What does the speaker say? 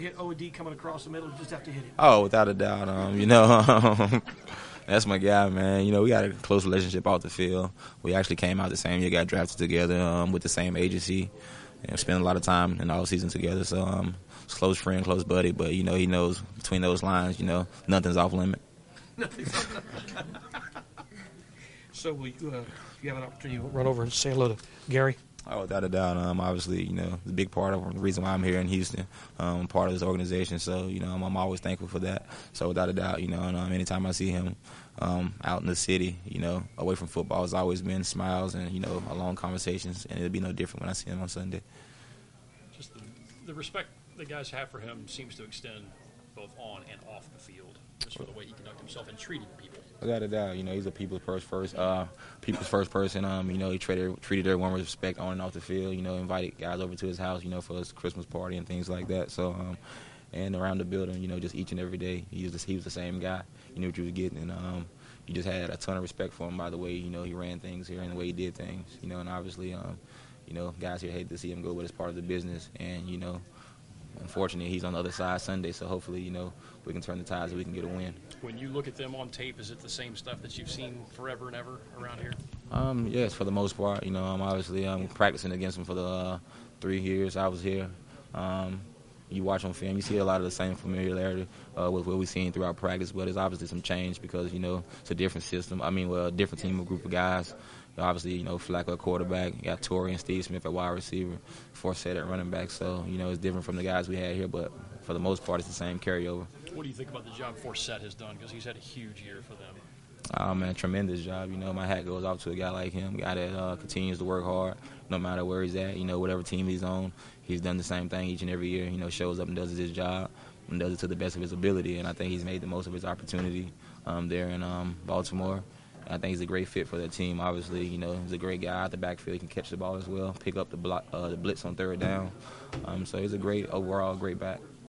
Hit OD coming across the middle, just have to hit it. Oh, without a doubt. That's my guy, man. We got a close relationship off the field. We actually came out the same year, got drafted together with the same agency, and spent a lot of time in the all season together. So, it's close friend, close buddy. But he knows between those lines, nothing's off limit. So, will you have an opportunity to run over and say hello to Gary? Oh, without a doubt. Obviously, the big part of the reason why I'm here in Houston, part of this organization. So, I'm always thankful for that. So, without a doubt, and anytime I see him out in the city, away from football, it's always been smiles and, long conversations. And it'll be no different when I see him on Sunday. Just the respect the guys have for him seems to extend both on and off the field, just for the way he conducts himself and treating people. Without a doubt, he's a people's first person. He treated everyone with respect on and off the field. Invited guys over to his house, for his Christmas party and things like that. So, and around the building, just each and every day, he was the same guy. You knew what you was getting, and you just had a ton of respect for him by the way, he ran things here and the way he did things. And obviously, guys here hate to see him go, but it's part of the business. And unfortunately, he's on the other side Sunday, so hopefully, we can turn the tides and we can get a win. When you look at them on tape, is it the same stuff that you've seen forever and ever around here? Yes, for the most part. I'm obviously practicing against them for the 3 years I was here. You watch on film, you see a lot of the same familiarity with what we've seen throughout practice, but there's obviously some change because, it's a different system. A different team, a group of guys. Obviously, Flacco at quarterback, you got Torrey and Steve Smith at wide receiver, Forsett at running back. So, it's different from the guys we had here, but for the most part, it's the same carryover. What do you think about the job Forsett has done? Because he's had a huge year for them. Oh, man, tremendous job. My hat goes off to a guy like him, a guy that continues to work hard no matter where he's at, whatever team he's on. He's done the same thing each and every year, shows up and does his job and does it to the best of his ability. And I think he's made the most of his opportunity there in Baltimore. I think he's a great fit for that team. Obviously, he's a great guy out the backfield. He can catch the ball as well, pick up the blitz on third down. So he's a great, overall great back.